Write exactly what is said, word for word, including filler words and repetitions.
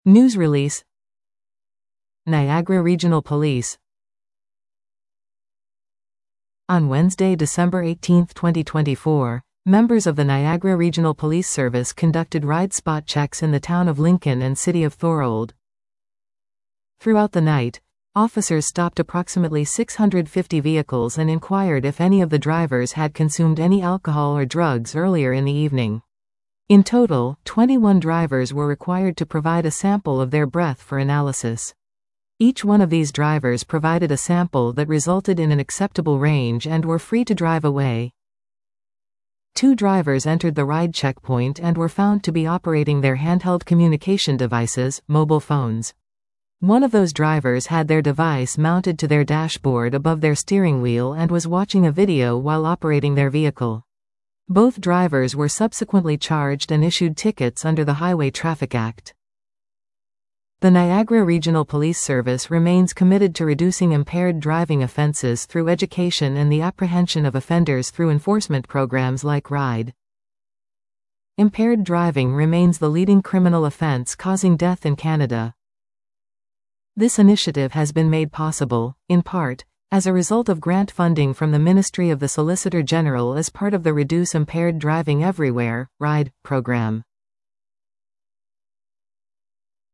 News release. Niagara Regional Police. On Wednesday, December eighteenth, twenty twenty-four, members of the Niagara Regional Police Service conducted ride spot checks in the town of Lincoln and city of Thorold. Throughout the night, officers stopped approximately six hundred fifty vehicles and inquired if any of the drivers had consumed any alcohol or drugs earlier in the evening. In total, twenty-one drivers were required to provide a sample of their breath for analysis. Each one of these drivers provided a sample that resulted in an acceptable range and were free to drive away. Two drivers entered the ride checkpoint and were found to be operating their handheld communication devices, mobile phones. One of those drivers had their device mounted to their dashboard above their steering wheel and was watching a video while operating their vehicle. Both drivers were subsequently charged and issued tickets under the Highway Traffic Act. The Niagara Regional Police Service remains committed to reducing impaired driving offenses through education and the apprehension of offenders through enforcement programs like RIDE. Impaired driving remains the leading criminal offense causing death in Canada. This initiative has been made possible, in part, as a result of grant funding from the Ministry of the Solicitor General as part of the Reduce Impaired Driving Everywhere, RIDE, program.